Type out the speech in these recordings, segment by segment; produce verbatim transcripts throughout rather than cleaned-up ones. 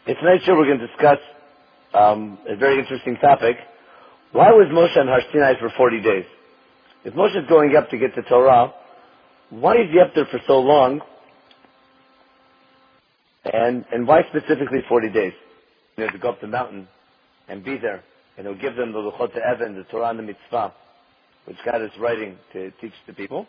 In tonight's show, we're going to discuss um, a very interesting topic. Why was Moshe on Har Sinai for forty days? If Moshe is going up to get the Torah, why is he up there for so long? And and why specifically forty days? You know, to go up the mountain and be there, and he'll give them the Luchot Even, the Torah and the Mitzvah, which God is writing to teach the people.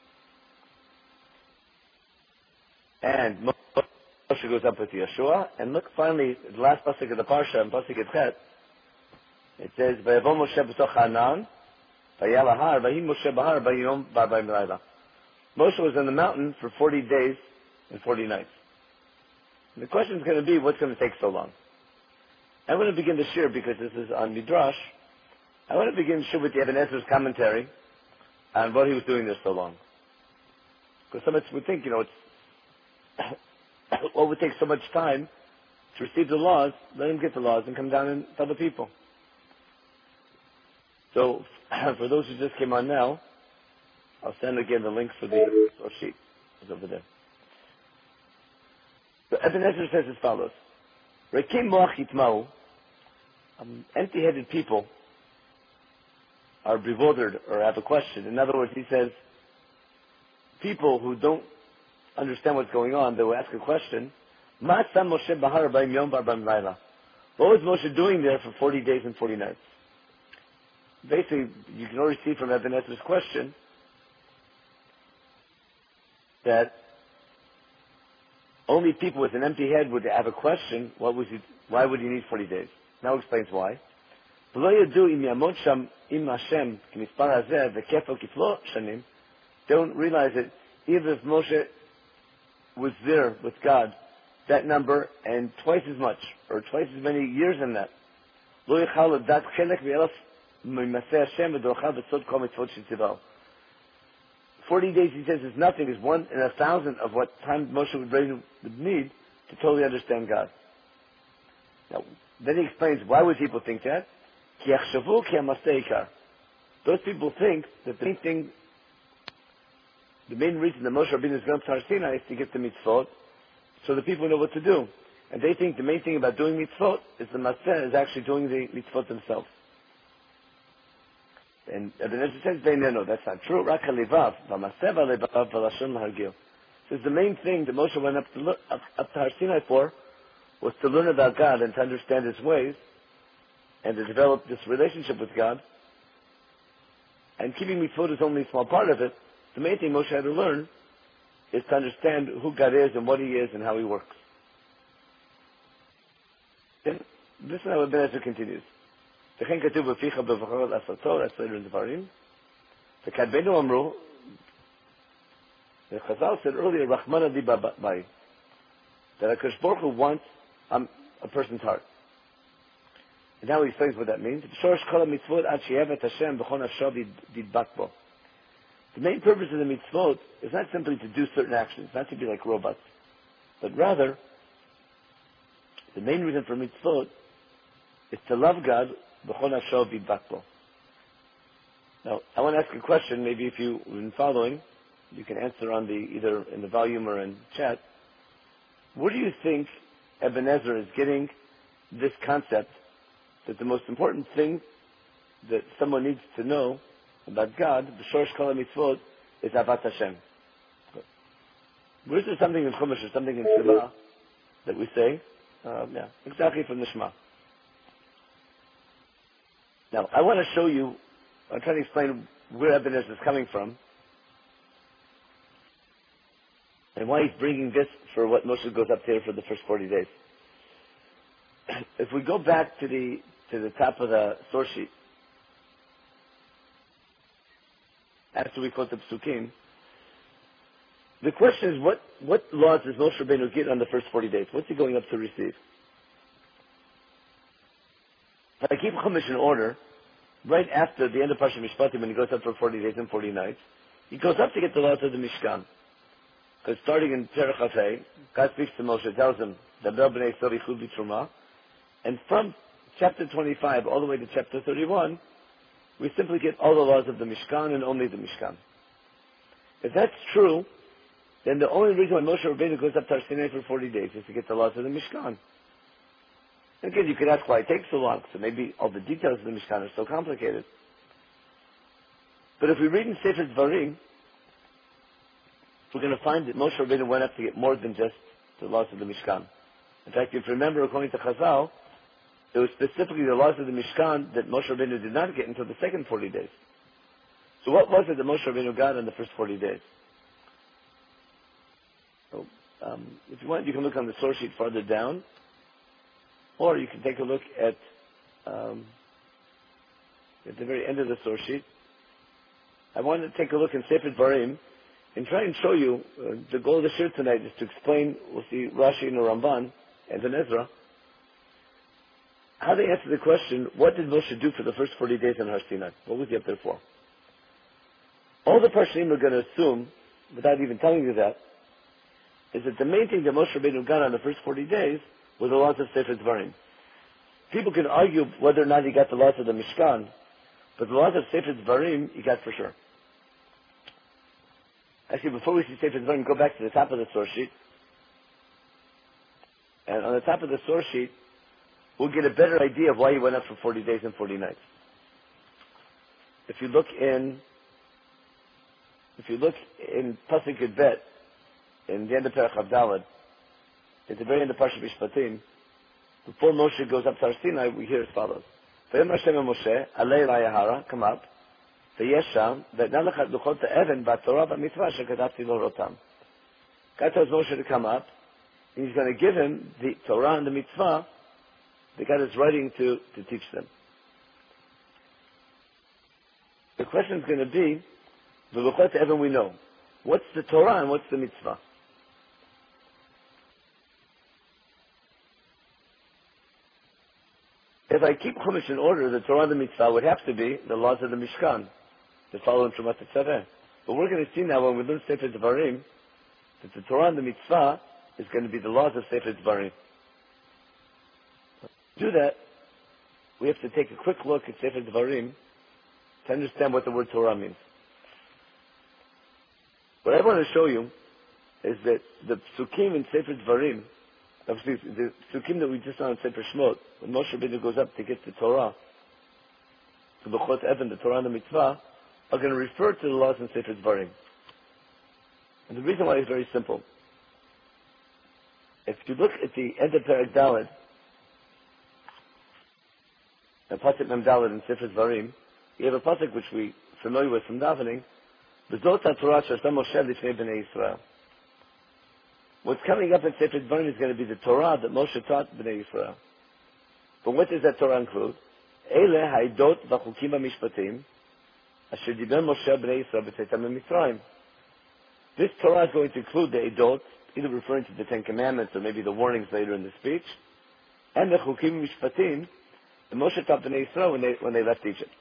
And Moshe goes up with Yeshua, and look, finally, the last pasuk of the parsha, in pasuk Chet, it says, "Vayavo Moshe b'toch Hanan, vayal ha'ar, vayhi Moshe b'har, vayom b'arba'im layla." Moshe was on the mountain for forty days and forty nights. And the question is going to be, what's going to take so long? I want to begin the shir because this is on Midrash. I want to begin shir with the Ibn Ezra's commentary on what he was doing there so long. Because some of us would think, you know, it's what would take so much time to receive the laws, let him get the laws and come down and tell the people. So, for those who just came on now, I'll send again the link for the source sheet. It's over there. So Ibn Ezra says as follows. Rekim moach yitmau, um, empty-headed people are bewildered or have a question. In other words, he says, people who don't understand what's going on, they will ask a question. What was Moshe doing there for forty days and forty nights? Basically, you can already see from Ibn Ezra's question that only people with an empty head would have a question. What was he, why would he need forty days? Now he explains why. They don't realize that even if Moshe was there with God, that number and twice as much, or twice as many years in that. Forty days, he says, is nothing, is one in a thousand of what time Moshe would would need to totally understand God. Now, then he explains, why would people think that? Those people think that the main thing, the main reason that Moshe Rabbeinu is going to Har Sinai is to get the mitzvot, so the people know what to do. And they think the main thing about doing mitzvot is the matzeh, is actually doing the mitzvot themselves. And Ibn Ezra says, no, no, that's not true. Rak halevav, v'maseh v'alevav v'lashon l'hargil. Says the main thing that Moshe went up to, look, up, up to Har Sinai for was to learn about God and to understand His ways and to develop this relationship with God. And keeping mitzvot is only a small part of it. The main thing Moshe had to learn is to understand who God is and what He is and how He works. And this is how Ibn Ezra continues. That's later in the Devarim. The Kadbenu Amru, the Chazal said earlier, Rahmana di Bai, that HaKadosh Baruch Hu wants um, a person's heart. And now he explains what that means. The main purpose of the mitzvot is not simply to do certain actions, not to be like robots, but rather, the main reason for mitzvot is to love God. Now, I want to ask a question. Maybe if you've been following, you can answer on the either in the volume or in chat. Where do you think Ibn Ezra is getting this concept that the most important thing that someone needs to know about God, the Shorsh Kol HaMitzvot, is Avat Hashem? Where is there something in Chumash or something in Shema that we say? Um, yeah, exactly from the Shema. Now, I want to show you, I'm trying to explain where Ibn Ezra is coming from and why he's bringing this for what Moshe goes up there for the first forty days. If we go back to the to the top of the source sheet, after we quote the Psukim, the question is, what, what laws does Moshe Rabbeinu get on the first forty days? What's he going up to receive? If I keep Chumash in order, right after the end of Parshat Mishpatim, when he goes up for forty days and forty nights, he goes up to get the laws of the Mishkan. Because starting in Perek Hafei, God speaks to Moshe, tells him, Daber b'nei Yisrael yichlu b'truma, and from chapter twenty-five all the way to chapter thirty-one, we simply get all the laws of the Mishkan and only the Mishkan. If that's true, then the only reason why Moshe Rabbeinu goes up to Har Sinai for forty days is to get the laws of the Mishkan. And again, you could ask why it takes so long, so maybe all the details of the Mishkan are so complicated. But if we read in Sefer Dvarim, we're going to find that Moshe Rabbeinu went up to get more than just the laws of the Mishkan. In fact, if you remember, according to Chazal, it was specifically the laws of the Mishkan that Moshe Rabbeinu did not get until the second forty days. So what was it that Moshe Rabbeinu got in the first forty days? So, um, if you want, you can look on the source sheet farther down, or you can take a look at um, at the very end of the source sheet. I want to take a look in Sefer Dvarim and try and show you, uh, the goal of the shir tonight is to explain, we'll see Rashi and the Ramban and then Ezra, how they answer the question, what did Moshe do for the first forty days in Har Sinai? What was he up there for? All the Parshinim are going to assume, without even telling you that, is that the main thing that Moshe Rabbeinu got on the first forty days were the laws of Sefer Dvarim. People can argue whether or not he got the laws of the Mishkan, but the laws of Sefer Dvarim he got for sure. Actually, before we see Sefer Dvarim, go back to the top of the source sheet. And on the top of the source sheet, we'll get a better idea of why he went up for forty days and forty nights. If you look in, if you look in Pasuk Yud Bet, in the end of Perach Avdalad, at the very end of Parshat Mishpatim, before Moshe goes up to Har Sinai, we hear as follows: "Vayom Hashem el Moshe, alei la'yahara, come up, v'yesham, v'etna lecha luchot ha'even b'Torah b'mitzvah shekadavti l'rotam." God tells Moshe to come up, and he's going to give him the Torah and the mitzvah that God is writing to, to teach them. The question is going to be, the luchot ha'even we know. What's the Torah and what's the mitzvah? If I keep Chumash in order, the Torah and the Mitzvah would have to be the laws of the Mishkan, that follow in Trumat Tzaveh. But we're going to see now when we learn Sefer Dvarim, that the Torah and the Mitzvah is going to be the laws of Sefer Dvarim. To do that, we have to take a quick look at Sefer Dvarim to understand what the word Torah means. What I want to show you is that the Psukim in Sefer Dvarim, obviously, the Sukkim that we just saw in Sefer Shmot, when Moshe Rabbeinu goes up to get the Torah, to Luchot Even, the Torah and the Mitzvah, are going to refer to the laws in Sefer Dvarim. And the reason why is very simple. If you look at the end of Perek Daled, and Pasuk Mem Daled in Sefer Dvarim, you have a pasuk which we're familiar with from davening, B'zot HaTorah Sh'aseh Moshe L'fnei Bnei Yisrael. What's coming up in Sefer Dvarim is going to be the Torah that Moshe taught Bnei Yisrael. But what does that Torah include? Ele ha'idot v'chukim ha'mishpatim asher diber Moshe Bnei Yisrael b'tzeitam miMitzrayim. This Torah is going to include the idot, either referring to the Ten Commandments or maybe the warnings later in the speech, and the chukim mishpatim that Moshe taught Bnei Yisrael when they, when they left Egypt.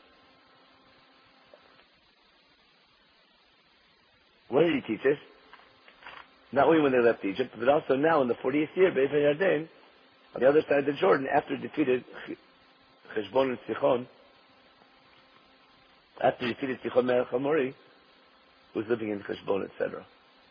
What did he teach us? Not only when they left Egypt, but also now in the fortieth year, Be'ever Yarden, on the other side of the Jordan, after he defeated Cheshbon and Sichon, after he defeated Sichon Melech HaMori, who was living in Cheshbon, et cetera.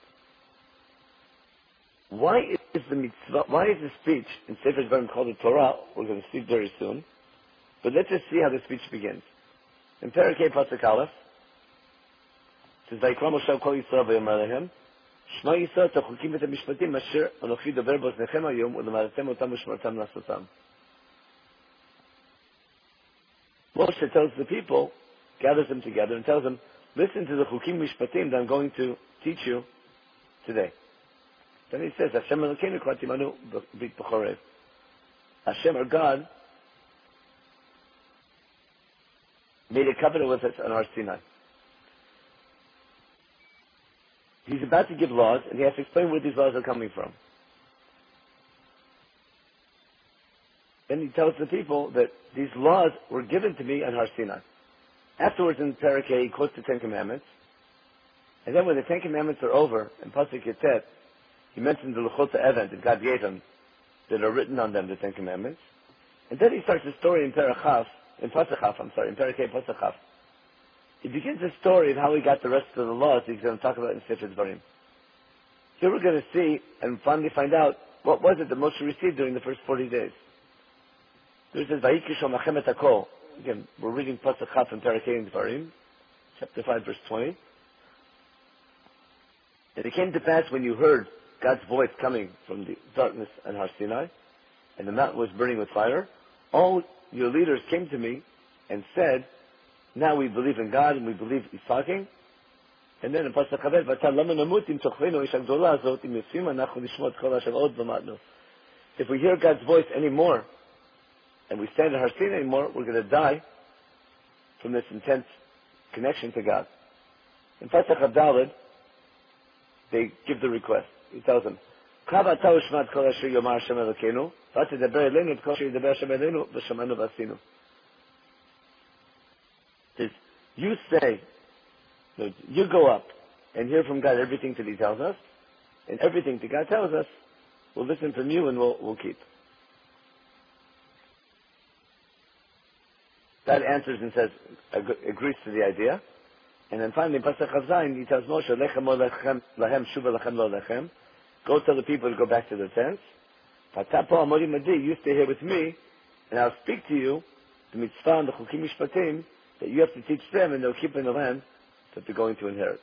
Why is the mitzvah, why is the speech in Sefer Dvarim called the Torah? We're going to speak very soon. But let's just see how the speech begins. In Parakeh Pasuk Aleph, it says, Vayikra Moshe Kol Yisrael V'yomer Lehem, Shema Yisrael Tachukim Et HaMishpatim Asher Anochi Dover B'Oznechem Hayom U'Lemadatem Otam U'Shmartam Lasotam. Moshe tells the people, gathers them together and tells them, listen to the Chukim Mishpatim that I'm going to teach you today. Then he says, Hashem Elokeinu Kol Timanu B'Rit B'Chorev. Hashem, our God, made a covenant with us on Har Sinai. He's about to give laws, and he has to explain where these laws are coming from. Then he tells the people that these laws were given to me on Har Sinai. Afterwards, in Parakeh, he quotes the Ten Commandments. And then when the Ten Commandments are over, in Pasuk Yetet, he mentions the Luchot HaEven that God gave him, that are written on them, the Ten Commandments. And then he starts the story in Parachaf, in Pasuk Chaf, I'm sorry, in Parakeh Pasuk Chaf. He begins the story of how he got the rest of the laws that he's going to talk about in Sefer Dvarim. Here we're going to see and finally find out what was it that Moshe received during the first forty days. There it says, Vayikisho Machem et Hakol. Again, we're reading Pasuk Chaf in Parakei and Dvarim, chapter five, verse twenty. And it came to pass when you heard God's voice coming from the darkness and Har Sinai, and the mountain was burning with fire, all your leaders came to me and said, now we believe in God and we believe He's talking. And then in Pasuk Chaveh, V'ata lama namut im tochvenu ish hagdola azot im yifim anachu nishmot kol hashavot v'matnu. If we hear God's voice anymore, and we stand in Har Sinai anymore, we're going to die from this intense connection to God. In Pasuk Abdalad, they give the request. He tells them, Kava atau shmat kol asher yomar Hashem Elokeinu, v'atidaber elenu et kol asher yidaber Hashem elenu, v'shamanu v'asinu. Says, you say, you go up and hear from God everything that He tells us, and everything that God tells us, we'll listen from you and we'll, we'll keep. God answers and says, agrees to the idea. And then finally, in Pasuk Chavzayin, he tells Moshe, Lechem lo lechem, lahem shuva lechem lo lechem. Go tell the people to go back to their tents. V'ata po amori madi, you stay here with me, and I'll speak to you, the mitzvah and the chukim mishpatim, that you have to teach them, and they'll keep in the land that they're going to inherit.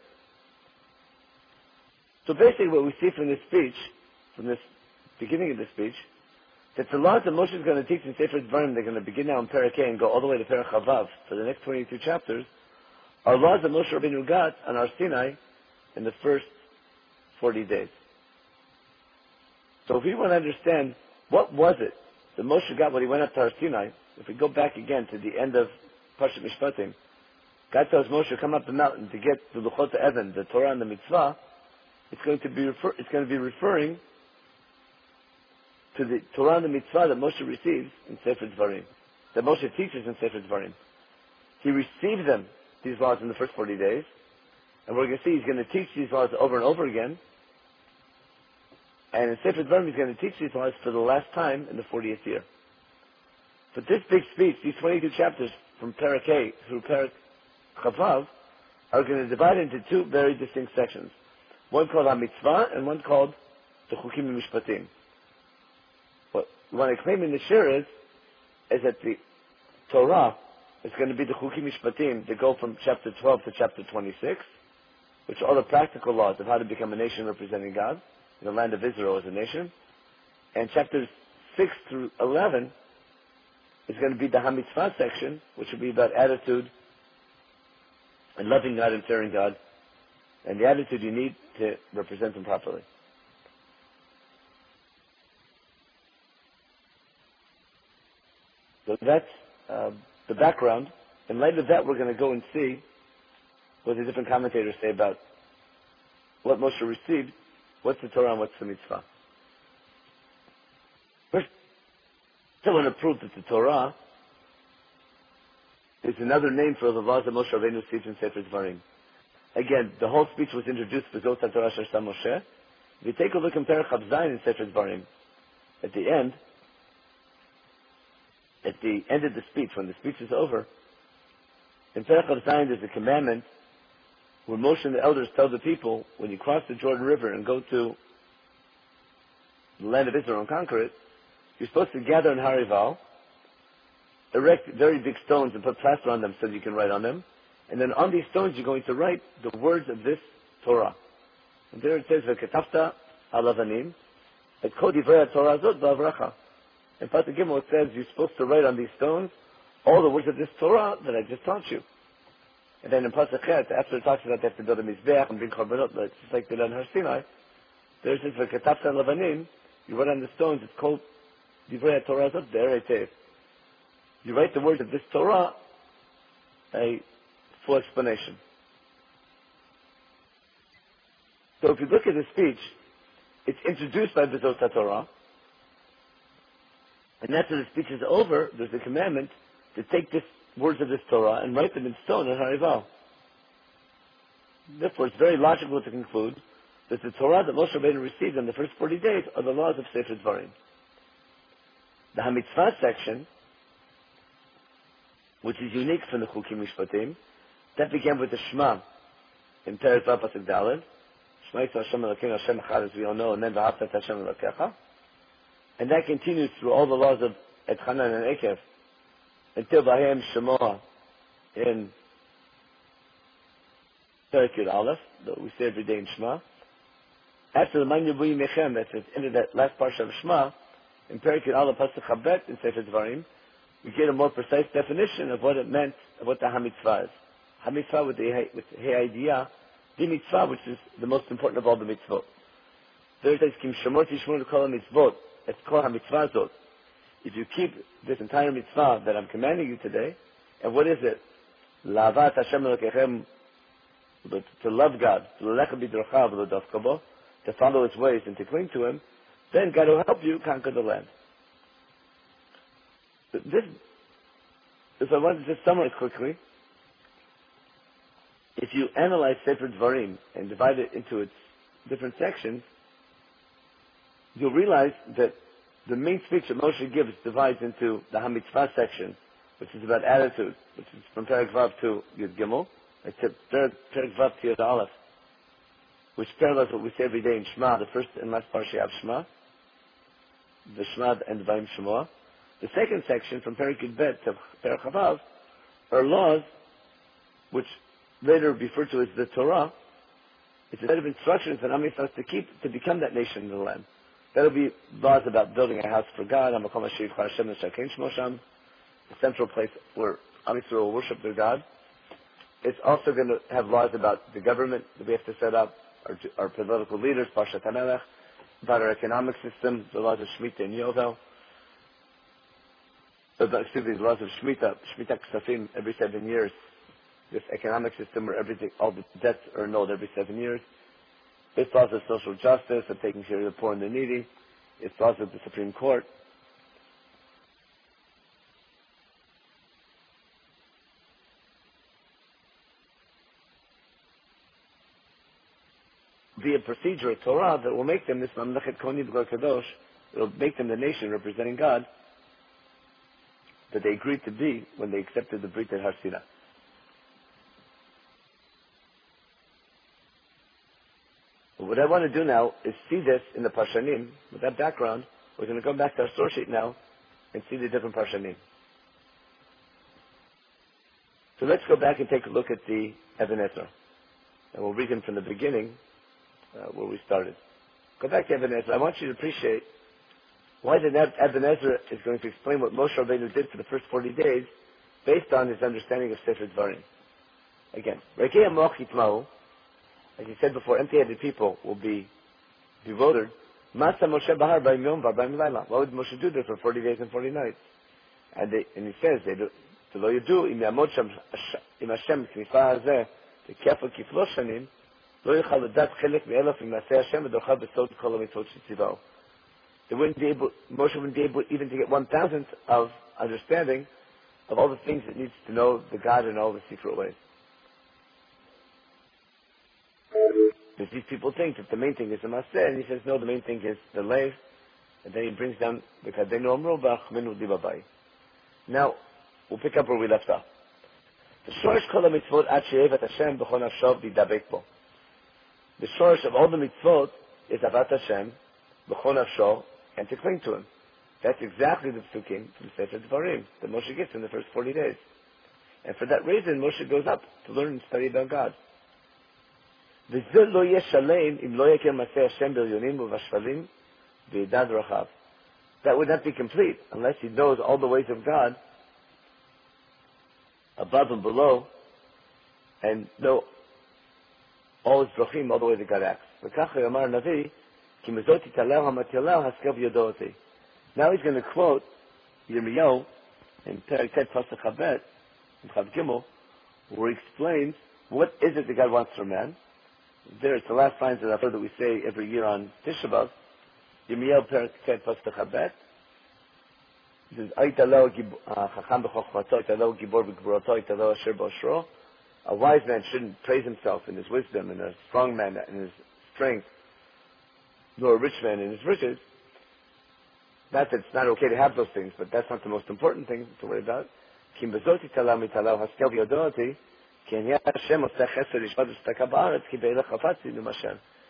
So basically what we see from this speech, from this beginning of the speech, that the laws that Moshe is going to teach in Sefer Dvarim, they're going to begin now in Parakeh and go all the way to Perek Chavav for the next twenty-two chapters, are laws that Moshe Rabbeinu got on Har Sinai in the first forty days. So if we want to understand what was it that Moshe got when he went up to Har Sinai, if we go back again to the end of Parshat Mishpatim, God tells Moshe, come up the mountain to get the Luchot Even, the Torah and the Mitzvah. It's going to be refer- it's going to be referring to the Torah and the Mitzvah that Moshe receives in Sefer Dvarim, that Moshe teaches in Sefer Dvarim. He received them, these laws, in the first forty days, and we're going to see he's going to teach these laws over and over again. And in Sefer Dvarim, he's going to teach these laws for the last time in the fortieth year. But this big speech, these twenty-two chapters from Parakeh through Perek Chavav, are going to divide into two very distinct sections. One called HaMitzvah and one called the Chukim Mishpatim. What we want to claim in the Shir is, is that the Torah is going to be the Chukim Mishpatim that go from chapter twelve to chapter twenty-six, which are all the practical laws of how to become a nation representing God, in the land of Israel as a nation. And chapters six through eleven is going to be the HaMitzvah section, which will be about attitude and loving God and fearing God, and the attitude you need to represent Him properly. So that's uh, the background. In light of that, we're going to go and see what the different commentators say about what Moshe received, what's the Torah and what's the Mitzvah. First, I want to prove that the Torah is another name for the laws that Moshe Rabbeinu received in Sefer Dvarim. Again, the whole speech was introduced with Zot HaTorah Asher Sam Moshe. If you take a look in Perek Chav Zayin in Sefer Dvarim, at the end, at the end of the speech, when the speech is over, in Perek Chav Zayin there's a commandment where Moshe and the elders tell the people, when you cross the Jordan River and go to the land of Israel and conquer it, you're supposed to gather in Harival, erect very big stones and put plaster on them so that you can write on them. And then on these stones you're going to write the words of this Torah. And there it says, V'ketafta alavanim, et kol divrei Torah zot ba'avracha. In Pasuk Gimel it says you're supposed to write on these stones all the words of this Torah that I just taught you. And then in Pasuk Chet, after it talks about they have to build a mizbeach and bring korbanot, like, just like they did on Har Sinai, there it says, V'ketafta alavanim, you write on the stones, it's called divrei Torah zot ba'eretev. You write the words of this Torah, a full explanation. So if you look at the speech, it's introduced by Zot HaTorah, and after the speech is over, there's a commandment to take the words of this Torah and write them in stone in Harival. Therefore, it's very logical to conclude that the Torah that Moshe Rabbeinu received in the first forty days are the laws of Sefer Dvarim. The HaMitzvah section, which is unique from the Chukim Mishpatim, that began with the Shema in Perek Vav Pasuk Daled. Shema Yisrael Hashem Elokeinu Hashem Echad, as we all know, and then V'ahavta et Hashem Elokecha. And that continues through all the laws of et Hanan and Ekev until Vahem Shemoah in Perikid Aleph, that we say every day in Shema. After the Man Yibui Mechem, that's the end of that last parsha of Shema, in Perikid Aleph Pasuk Chabet in Sefer Dvarim, we get a more precise definition of what it meant, of what the HaMitzvah is. HaMitzvah with the with the Hey idea, the mitzvah, which is the most important of all the mitzvot. There it says, Kim Shemot Yishmur Kol HaMitzvot, it's called HaMitzvah Zot. If you keep this entire mitzvah that I'm commanding you today, and what is it? La'avat Hashem Elokechem, to love God, to lelecha b'drachav v'lodavka bo, to follow His ways and to cling to Him, then God will help you conquer the land. But this, if I want to just summarize quickly, if you analyze Sefer Dvarim and divide it into its different sections, you'll realize that the main speech that Moshe gives divides into the HaMitzvah section, which is about attitude, which is from Perek Vav to Yud Gimel, except Perek Vav to Yud Aleph, which parallels what we say every day in Shema, the first and last parsha of Shema, the Shema and the Vayim Shemoah. The second section, from Perek Yud Bet to Perek Vav, are laws which later referred to as the Torah. It's a set of instructions that Am Yisrael has to keep to become that nation in the land. That'll be laws about building a house for God, the central place where Am Yisrael will worship their God. It's also going to have laws about the government that we have to set up, our, our political leaders, Parshat HaMelech, about our economic system, the laws of Shemitah and Yovel, excuse me, the laws of Shemitah, Shemitah Ksafim every seven years, this economic system where everything, all the debts are annulled every seven years. It's laws of social justice, of taking care of the poor and the needy. It's laws of the Supreme Court. Be a procedure, a Torah, that will make them this Mamlechet Koni B'Gor Kadosh. It will make them the nation representing God that they agreed to be when they accepted the Brit at Har Sinai. What I want to do now is see this in the Parshanim. With that background, we're going to go back to our source sheet now and see the different Parshanim. So let's go back and take a look at the Even Ezra. And we'll read them from the beginning, uh, where we started. Go back to Even Ezra. I want you to appreciate why the Even Ezra is going to explain what Moshe Rabbeinu did for the first forty days based on his understanding of Sefer Dvarim. Again, Rekei HaMoach Yitma'u, as he said before, empty-headed people will be bewildered. Masa Moshe Bahar B'Yom Yom B'Yom Layla. Why would Moshe do this for forty days and forty nights? And, they, and he says, they do, to lo yudu im yamod sham im Hashem knifa hazeh kefa kiflo shanim lo yichal ledat chelek me'elaf im naseh Hashem v'dorchav b'sod kol ha'mitzvot shetzivao. They wouldn't be able, Moshe wouldn't be able even to get one thousandth of understanding of all the things it needs to know the God in all the secret ways. Because these people think that the main thing is the Maseh, and he says, no, the main thing is the Lev, and then he brings down the Kadenu Amru B'Achmenu Dibabai. Now, we'll pick up where we left off. The Shorish Kol HaMitzvot Ad She'evat Hashem B'chol Nafsho V'Yidabek Bo. The Shorish of all the mitzvot is Avat Hashem B'chol Nafsho, and to cling to Him. That's exactly the psukim from Sefer Dvarim that Moshe gets in the first forty days. And for that reason, Moshe goes up to learn and study about God. That would not be complete unless he knows all the ways of God above and below and know all his brachim, all the ways that God acts. Now he's going to quote Yirmiyahu in Perek Tet Pasuk Chabet in Chav Gimel, where he explains what is it that God wants from man. There, it's the last lines of that that we say every year on Tisha B'Av. Yirmiyahu Perek Tet Pasuk Chabet. He says, "Chacham b'chokhmato, italo gibor b'gvurato, italo asher b'oshro." A wise man shouldn't praise himself in his wisdom, and a strong man in his strength, nor a rich man in his riches. Not that it's not okay to have those things, but that's not the most important thing to worry about. Kim bezoti talam italo haskel v'yodoti. He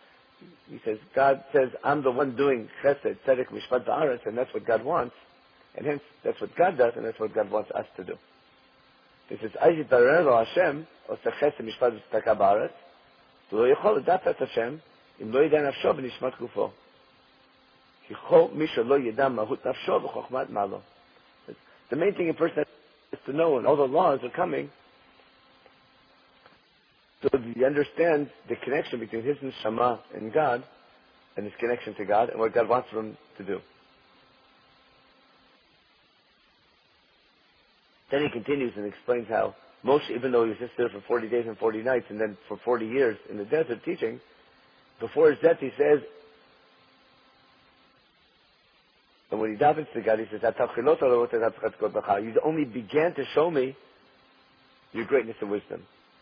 says, God says, I'm the one doing chesed, tzedek, mishpat, ba'aretz, and that's what God wants. And hence, that's what God does, and that's what God wants us to do. This is Ayit Barero Hashem, or Sechesem Mishpat V'Staka Ba'aretz, V'lo Yechol L'Dafet Hashem, Im Lo Yidei Nafsho B'Nishmat Gufo. Ki Chol Misha Lo Yidam Mahut Nafsho V'Chochmat Malo. The main thing a person has to know, and all the laws are coming, so he understands the connection between his neshama and God, and his connection to God, and what God wants for him to do. Then he continues and explains how Moshe, even though he was just there for forty days and forty nights, and then for forty years in the desert teaching, before his death he says, and when he davens to God, he says, you only began to show me your greatness and wisdom.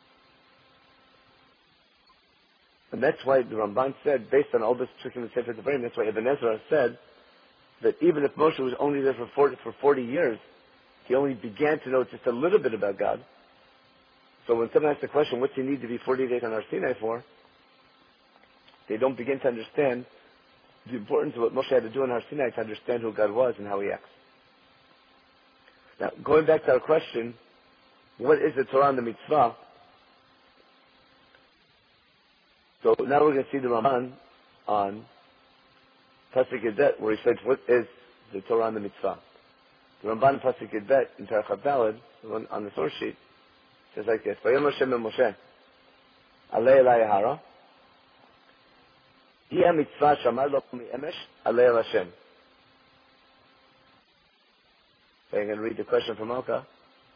And that's why the Ramban said, based on all this trick in the Sefer Devarim, that's why Ibn Ezra said that even if Moshe was only there for forty, for forty years, he only began to know just a little bit about God. So when someone asks the question, what's he need to be forty days on Har Sinai for? They don't begin to understand the importance of what Moshe had to do on Har Sinai to understand who God was and how he acts. Now, going back to our question, what is the Torah and the Mitzvah? So now we're going to see the Ramban on Pasuk Yudbet, where he says, what is the Torah and the Mitzvah? The Ramban Pasuk Yudbet in Parashat Daled, on the source sheet, says like this: Vayom Hashem el Moshe, Alei Elai Hara, Hi HaMitzvah Shamar Lo Mi'emesh, Alei El Hashem. So I'm going to read the question from Malka.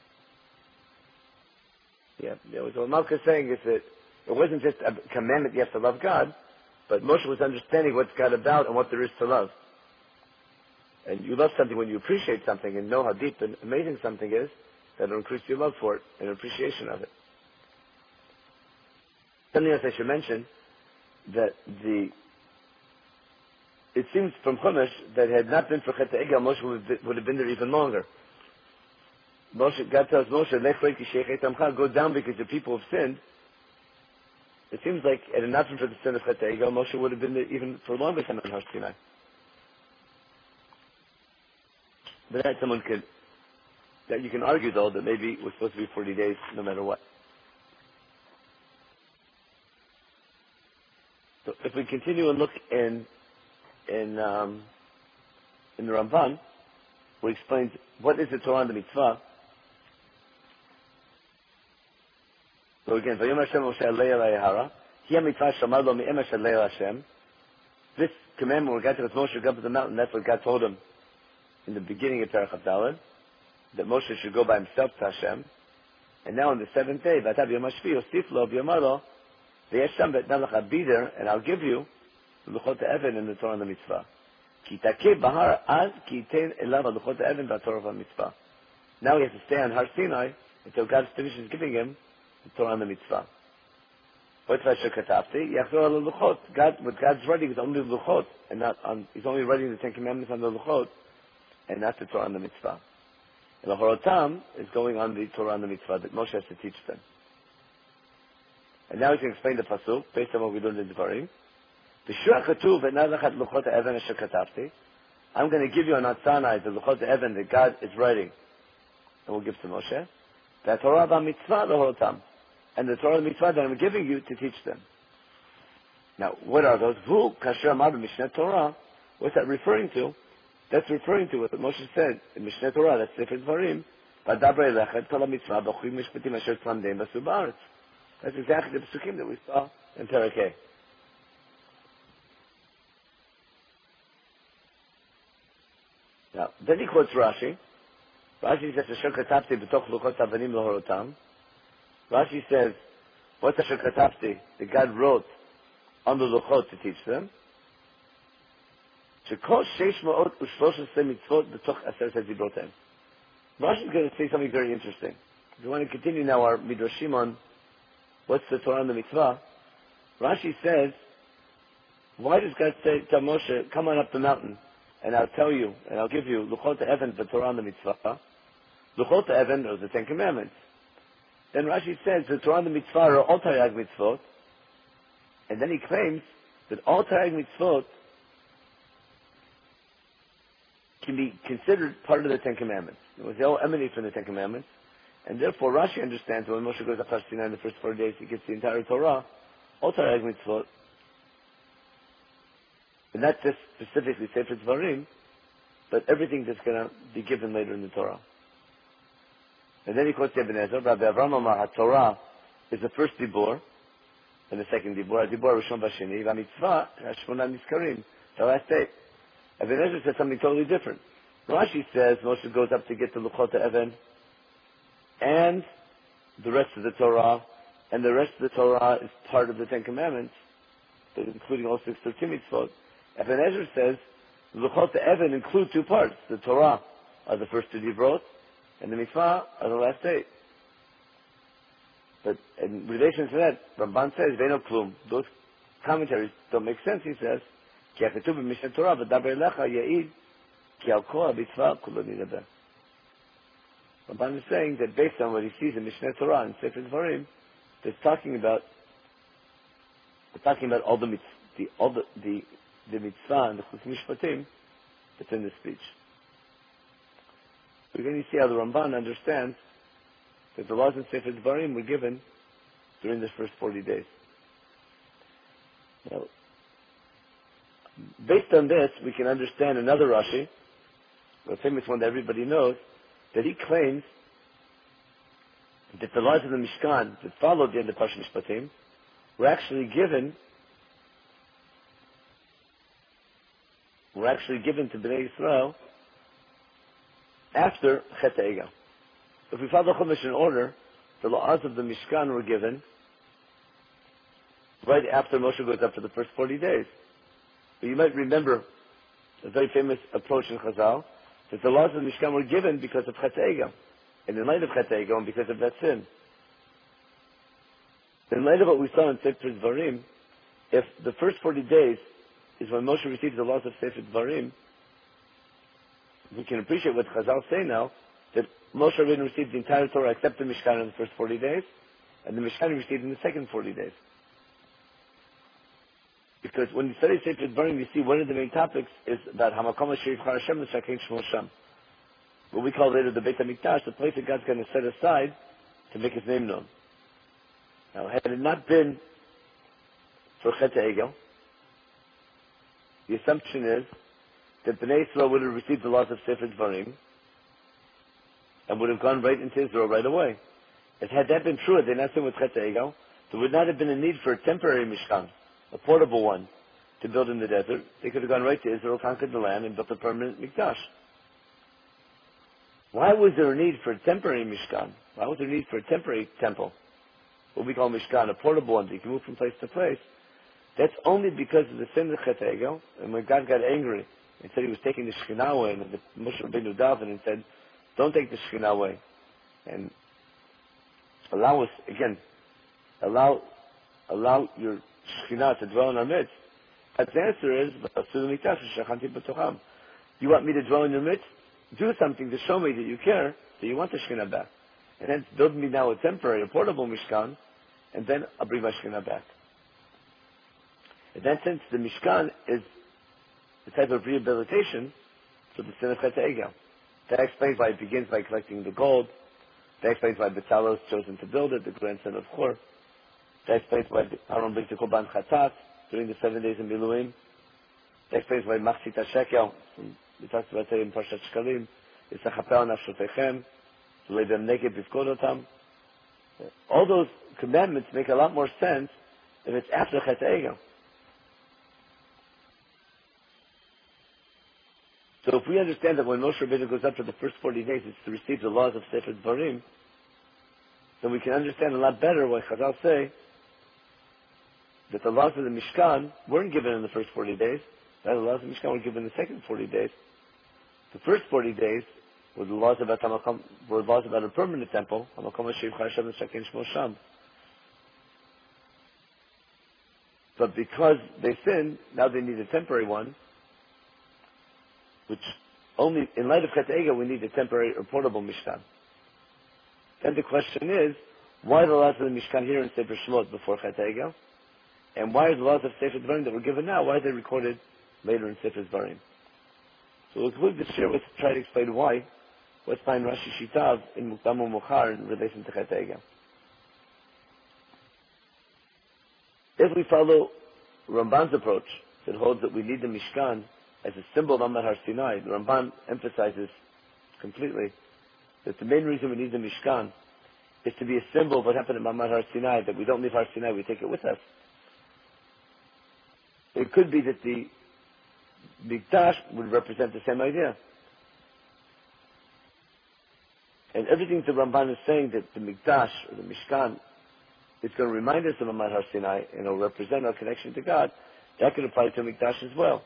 Yeah, yeah, what Malka is saying is that it wasn't just a commandment you have to love God, but Moshe was understanding what's God about and what there is to love. And you love something when you appreciate something and know how deep and amazing something is, that will increase your love for it and appreciation of it. Something else I should mention, that the, it seems from Chumash that had not been for Chet HaEgel, Moshe would, would have been there even longer. Moshe, God tells Moshe, Lech Rei Kishech Et Amcha, go down because the people have sinned. It seems like, had it not been for the sin of Chet HaEgel, Moshe would have been there even for a longer time on Har Sinai. But that someone could, that you can argue though that maybe it was supposed to be forty days no matter what. So if we continue and look in in um, in the Ramban, where he explains what is the Torah and the Mitzvah. So again, Vayom Hashem Moshe Alei Elai Hara, Hi HaMitzvah Shamar Lo Mi'emesh Alei El Hashem. This commandment where God took Moshe go up to the mountain, that's what God told him in the beginning of Parashat Daled, that Moshe should go by himself to Hashem. And now on the seventh day, V'atav Yom HaShvi, Ostif Lo V'yomar Lo, V'yesh Sham V'etnam Lecha, be there, and I'll give you the Luchot HaEven and the Torah and the Mitzvah. Ki Takeh Bahar Az Ki Yitein Elav HaLuchot HaEven V'aTorah V'Mitzvah. Now he has to stay on Har Sinai until God finishes giving him the Torah and the Mitzvah. What Vasher Katavti? Yachzor Al Luchot. God, what God's writing is only the Luchot, and not on. He's only writing the Ten Commandments on the Luchot, and not the Torah and the Mitzvah. And the Horotam is going on the Torah and the Mitzvah that Moshe has to teach them. And now he can explain the pasuk based on what we learned in Devarim. I'm going to give you on Har Sinai the Luchot Even that God is writing, and we'll give to Moshe. The Torah and Mitzvah, the Horotam, and the Torah and Mitzvah that I'm giving you to teach them. Now, what are those? Vu kasher amar b'Mishneh Torah. What's that referring to? That's referring to what Moshe said in Mishneh Torah, that's Sefer Devarim, V'adabrei lechet kol ha-mitzvah b'chukim mishpatim asher tzlamdeim b'asu ba'aretz. That's exactly the psukim that we saw in Parakeh. Now, then he quotes Rashi. Rashi says, Asher katavti b'toch luchot avanim lohorotam. Rashi says, what's Asher katavti? That God wrote on the luchot to teach them. Shekol sheish ma'ot u'shlosh esrei mitzvot b'toch aseret hazibrotem. Rashi is going to say something very interesting. We want to continue now our midrashim on what's the Torah and the Mitzvah. Rashi says, why does God say to Moshe, come on up the mountain, and I'll tell you, and I'll give you Luchot Even, the Torah and the Mitzvah. Luchot Even are the Ten Commandments. Then Rashi says the Torah and the Mitzvah are all Taryag Mitzvot, and then he claims that all Taryag Mitzvot can be considered part of the Ten Commandments. They all emanate from the Ten Commandments. And therefore, Rashi understands when Moshe goes up to Sinai in the first four days, he gets the entire Torah, all Torah mitzvot, and not just specifically Sefer Dvarim, but everything that's going to be given later in the Torah. And then he quotes Ibn Ezra, Rabbi Avram Amar, HaTorah is the first Dibur, and the second Dibur, Dibur Rishon Bashini, VaMitzvah, Hashmona Nizkarim, the last day. Ibn Ezra says something totally different. Rashi says Moshe goes up to get the Luchot Even, and the rest of the Torah, and the rest of the Torah is part of the Ten Commandments, including all six thirteen mitzvot. Ibn Ezra says the Luchot Even include two parts. The Torah are the first two Divrot, and the Mitzvah are the last eight. But in relation to that, Ramban says, Ve'eno klum. Those commentaries don't make sense, he says. Ki ha'ketuv b'Mishneh Torah v'daber elecha ya'id ki al kol ha'mitzvah kulo nidabeh. Ramban is saying that based on what he sees in Mishneh Torah and Sefer Dvarim, they're talking about they're talking about all the mitzvah, the all the the, the mitzvah and the chutz mishpatim that's in the speech. We're going to see how the Ramban understands that the laws in Sefer Dvarim were given during the first forty days. Now, based on this, we can understand another Rashi, a famous one that everybody knows, that he claims that the laws of the Mishkan that followed the end of Parshat Mishpatim were actually given were actually given to Bnei Yisrael after Chet HaEgel. If we follow Chumash in order, the laws of the Mishkan were given right after Moshe goes up for the first forty days. But you might remember a very famous approach in Chazal, that the laws of the Mishkan were given because of Chet HaEgel, and in light of Chet HaEgel, and because of that sin. In light of what we saw in Sefer Dvarim, if the first forty days is when Moshe receives the laws of Sefer Dvarim, we can appreciate what Chazal say now, that Moshe Rabbeinu received the entire Torah except the Mishkan in the first forty days, and the Mishkan he received in the second forty days. Because when you study Sefer Dvarim, you see one of the main topics is about Hamakom Asher Yivchar Hashem L'Shakein Shmo Sham. What we call later the Beit HaMikdash, the place that God's going to set aside to make His name known. Now, had it not been for Chet HaEgel, the assumption is that Bnei Yisrael would have received the laws of Sefer Dvarim and would have gone right into Israel right away. If had that been true, had they not sinned with Chet HaEgel, there would not have been a need for a temporary Mishkan, a portable one, to build in the desert. They could have gone right to Israel, conquered the land, and built a permanent Mikdash. Why was there a need for a temporary Mishkan? Why was there a need for a temporary temple? What we call Mishkan, a portable one that you can move from place to place. That's only because of the sin of Chet HaEgel, and when God got angry and said He was taking the Shekhinah away, and the Moshe Rabbeinu davened and said, don't take the Shekhinah away, and allow us, again, allow allow your Shekhinah to dwell in our midst. But the answer is, you want me to dwell in your midst? Do something to show me that you care, that you want the Shekhinah back. And then build me now a temporary, a portable Mishkan, and then I'll bring my Shekhinah back. In that sense, the Mishkan is the type of rehabilitation for the sin of Chet HaEgel. That explains why it begins by collecting the gold. That explains why Bezalel is chosen to build it, the grandson of Hur. That explains why Aaron brings the Korban Chatat during the seven days in Miluim. That explains why Machzit HaShekel, we talked about it in Parshat Shkalim, is Achapel Nafshotechem, Leibem Neged Bifkodotam. All those commandments make a lot more sense if it's after Chet HaEgel. So if we understand that when Moshe Rabbeinu goes up for the first forty days, it's to receive the laws of Sefer Dvarim, then we can understand a lot better why Chazal say that the laws of the Mishkan weren't given in the first forty days, that the laws of the Mishkan were given in the second forty days. The first forty days were the laws about Hamakom, were laws about a permanent temple, Hamakom Asher Yivchar Hashem L'Shakein Shmo Sham. But because they sinned, now they need a temporary one, which only, in light of Chet HaEgel, we need a temporary or portable Mishkan. Then the question is, why are the laws of the Mishkan here in Sefer Shemot before Chet HaEgel? And why are the laws of Sefer Dvarim that were given now, why are they recorded later in Sefer Dvarim? So So we'll conclude this year with try to explain why, what's behind Rashi Shitav in Mukdam Mukhar in relation to Chet Egel. If we follow Ramban's approach that holds that we need the Mishkan as a symbol of Amar Har Sinai, the Ramban emphasizes completely that the main reason we need the Mishkan is to be a symbol of what happened at Amar Har Sinai, that we don't leave Har Sinai, we take it with us. It could be that the Mikdash would represent the same idea. And everything the Ramban is saying that the Mikdash or the Mishkan is going to remind us of Amar Har Sinai and it will represent our connection to God, that could apply to Mikdash as well.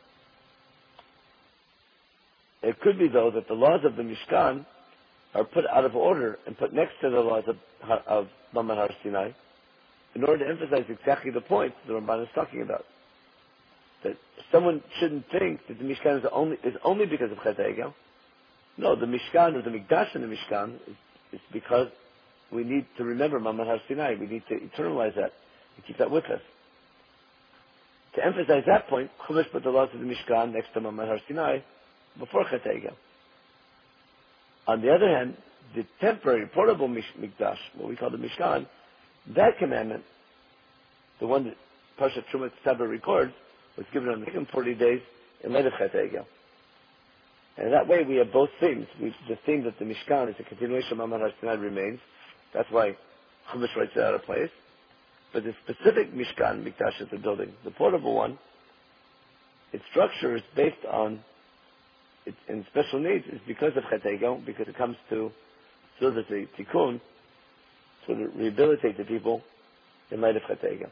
It could be, though, that the laws of the Mishkan are put out of order and put next to the laws of, of Amar Har Sinai in order to emphasize exactly the point the Ramban is talking about. That someone shouldn't think that the Mishkan is only, is only because of Chet Egel. No, the Mishkan or the Mikdash in the Mishkan is, is because we need to remember Amar Har Sinai. We need to eternalize that and keep that with us. To emphasize that point, Chumash put the laws of the Mishkan next to Amar Har Sinai before Chet Egel. On the other hand, the temporary, portable Mikdash, what we call the Mishkan, that commandment, the one that Parshat Truma Tzabah records, was given on the forty days in light of Chet Egel. And that way we have both themes. We, the theme that the Mishkan is a continuation of Amar Har Sinai remains. That's why Chumash writes it out of place. But the specific Mishkan, Mikdash that they're building, the portable one, its structure is based on, its, and special needs is because of Chet Egel, because it comes to serve as a tikkun, so to rehabilitate the people in light of Chet Egel.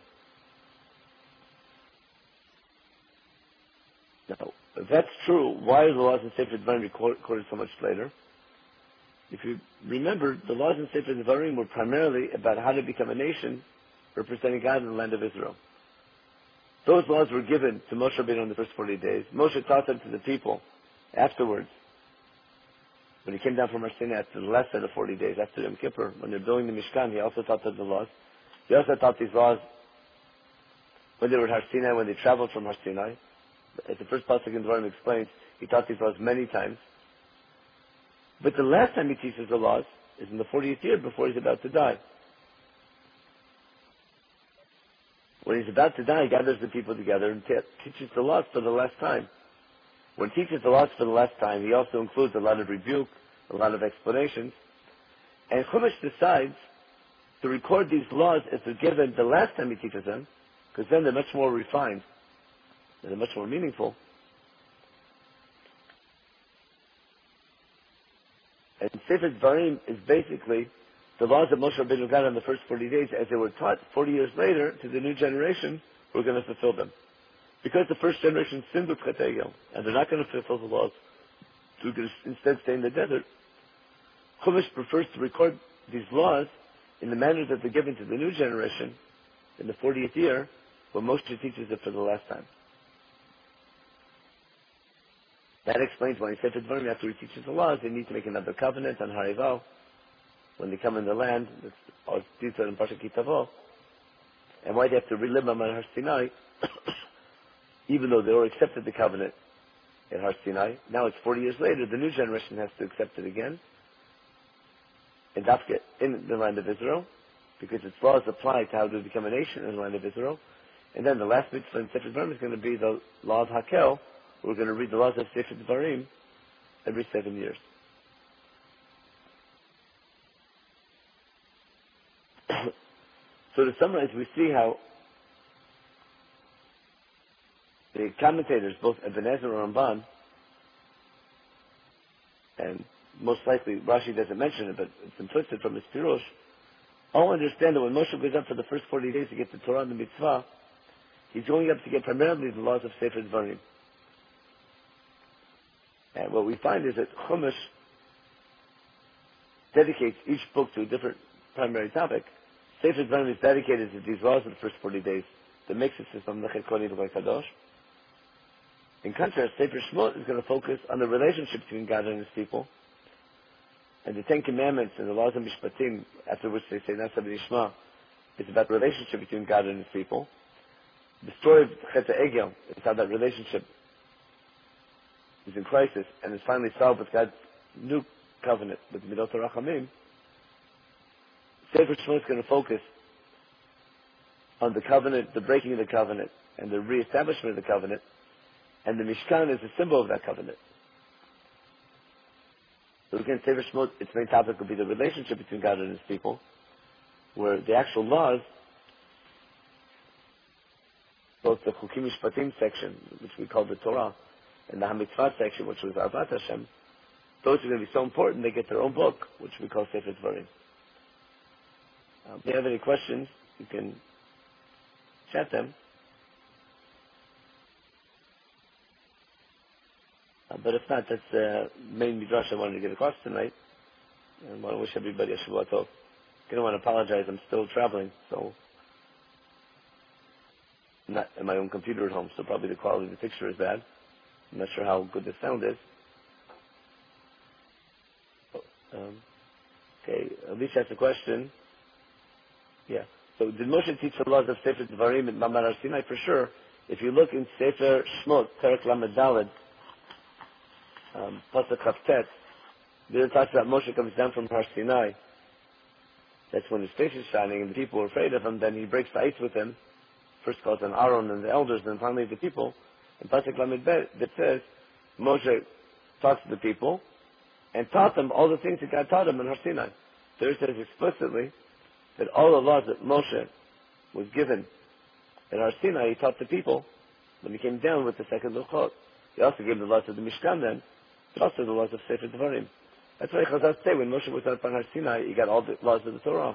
Now, if that's true, why are the laws in Sefer Devarim recorded so much later? If you remember, the laws in Sefer Devarim were primarily about how to become a nation representing God in the land of Israel. Those laws were given to Moshe Rabbeinu in the first forty days. Moshe taught them to the people afterwards. When he came down from Har Sinai after the last set of forty days, after Yom Kippur, when they're building the Mishkan, he also taught them the laws. He also taught these laws when they were at Har Sinai, when they traveled from Har Sinai. As the first pasuk in Devarim explains, he taught these laws many times. But the last time he teaches the laws is in the fortieth year before he's about to die. When he's about to die, he gathers the people together and te- teaches the laws for the last time. When he teaches the laws for the last time, he also includes a lot of rebuke, a lot of explanations. And Chumash decides to record these laws as they're given the last time he teaches them, because then they're much more refined. They're much more meaningful. And Sefer Devarim is basically the laws that Moshe Rabbeinu got in the first forty days as they were taught forty years later to the new generation who are going to fulfill them. Because the first generation sinned with Chet Egel, and they're not going to fulfill the laws, so they're going to instead stay in the desert. Chumash prefers to record these laws in the manner that they're given to the new generation in the fortieth year, when Moshe teaches it for the last time. That explains why in Sefer Devarim, after he teaches the laws, they need to make another covenant on Har Eival when they come in the land. That's all detailed in Parshat Ki Tavo. And why they have to relive Amar Har Sinai, even though they already accepted the covenant at Har Sinai. Now it's forty years later, the new generation has to accept it again. And that's it in the land of Israel, because its laws apply to how to become a nation in the land of Israel. And then the last mitzvah in Sefer Devarim is going to be the law of Hakel. We're going to read the laws of Sefer Devarim every seven years. So to summarize, we see how the commentators, both Ibn Ezra and Ramban, and most likely Rashi doesn't mention it, but it's implicit from his Pirush, all understand that when Moshe goes up for the first forty days to get the Torah and the Mitzvah, he's going up to get primarily the laws of Sefer Devarim. And what we find is that Chumash dedicates each book to a different primary topic. Sefer Devarim is dedicated to these laws of the first forty days, the mixes from Lechet Koni to Kadosh. In contrast, Sefer Shemot is going to focus on the relationship between God and His people, and the Ten Commandments and the laws of Mishpatim, after which they say Nasa B'Nishma, is about the relationship between God and His people. The story of Chet Egel is how that relationship is in crisis and is finally solved with God's new covenant with Midot Rachamim, Sefer Shemot is going to focus on the covenant, the breaking of the covenant, and the reestablishment of the covenant, and the Mishkan is a symbol of that covenant. So again, Sefer Shemot, its main topic will be the relationship between God and His people, where the actual laws, both the Chukim Mishpatim section, which we call the Torah, and the HaMitzvah section, which was Arvat Hashem, those are going to be so important, they get their own book, which we call Sefer Dvarim. Uh, if you have any questions, you can chat them. Uh, but if not, that's the uh, main midrash I wanted to get across tonight. And I want to wish everybody a Shavua Tov. I don't want to apologize, I'm still traveling, so I'm not in my own computer at home, so probably the quality of the picture is bad. I'm not sure how good the sound is. Um, okay, Alicia asked a question. Yeah. So did Moshe teach the laws of Sefer Dvarim in Mamar Har Sinai? For sure. If you look in Sefer Shmot, Perek Lamed Daled, um, Pasuk Chavtet, there it talks about Moshe comes down from Har Sinai. That's when his face is shining and the people are afraid of him. Then he breaks the ice with them. First calls on Aaron and the elders, and finally the people. And Pasuk Lamed Bet that says Moshe talks to the people and taught them all the things that God taught him in Har Sinai. There it says explicitly that all the laws that Moshe was given at Har Sinai, he taught the people when he came down with the second Luchot. He also gave the laws of the Mishkan then, but also the laws of Sefer Dvarim. That's why Chazal say when Moshe was up on Har Sinai, he got all the laws of the Torah.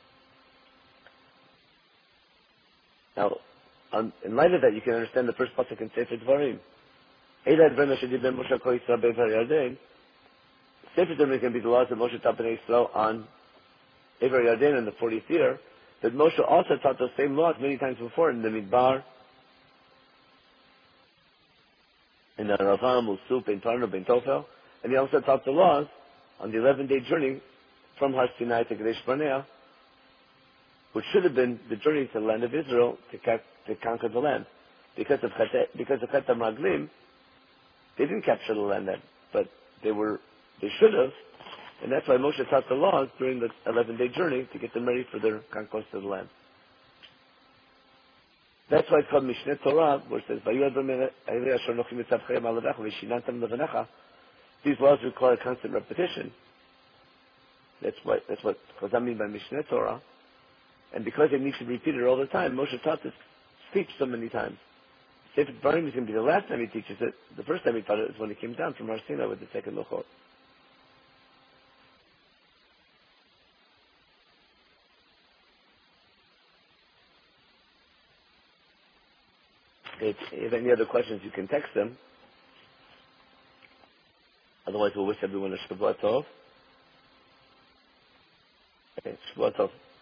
Now, on, in light of that, you can understand the first pasuk in Sefer Dvarim. Eilad Dvarim Asher Diber Moshe Kol Yisrael Be'Ever Yarden. Sefer Dvarim is going to be the laws that Moshe taught Bnei Yisrael on Ever Yarden in the fortieth year. But Moshe also taught those same laws many times before in the Midbar, in the Ravam, Usup, in Parno, in Tofel, and he also taught the laws on the eleven-day journey from Har Sinai to Kadesh Barnea, which should have been the journey to the land of Israel to, ca- to conquer the land. Because of Chet, because of Chet HaMraglim, they didn't capture the land then, but they were, they should have, and that's why Moshe taught the laws during the eleven-day journey to get them ready for their conquest of the land. That's why it's called Mishneh Torah, where it says, these laws require constant repetition. That's what, that's what Chazal mean by Mishneh Torah. And because it needs to be repeated all the time, Moshe taught this speech so many times. Sefer Dvarim is going to be the last time he teaches it. The first time he taught it is when he came down from Har Sinai with the second Luchot. If you have any other questions, you can text them. Otherwise, we'll wish everyone a Shavua Tov. Okay, Shavua Tov.